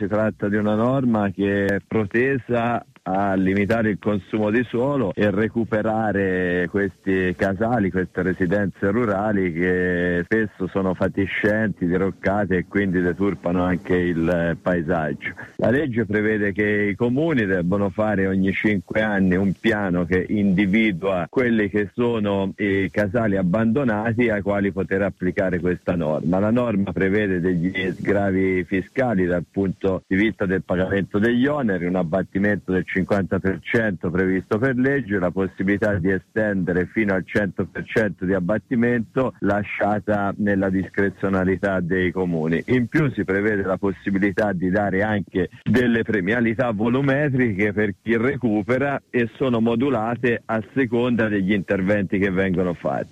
si tratta di una norma che è protesa a limitare il consumo di suolo e recuperare questi casali, queste residenze rurali che spesso sono fatiscenti, diroccate e quindi deturpano anche il paesaggio. La legge prevede che i comuni debbano fare ogni 5 anni un piano che individua quelli che sono i casali abbandonati ai quali poter applicare questa norma. La norma prevede degli sgravi fiscali dal punto di vista del pagamento degli oneri, un abbattimento del 50% previsto per legge, la possibilità di estendere fino al 100% di abbattimento lasciata nella discrezionalità dei comuni. In più si prevede la possibilità di dare anche delle premialità volumetriche per chi recupera e sono modulate a seconda degli interventi che vengono fatti.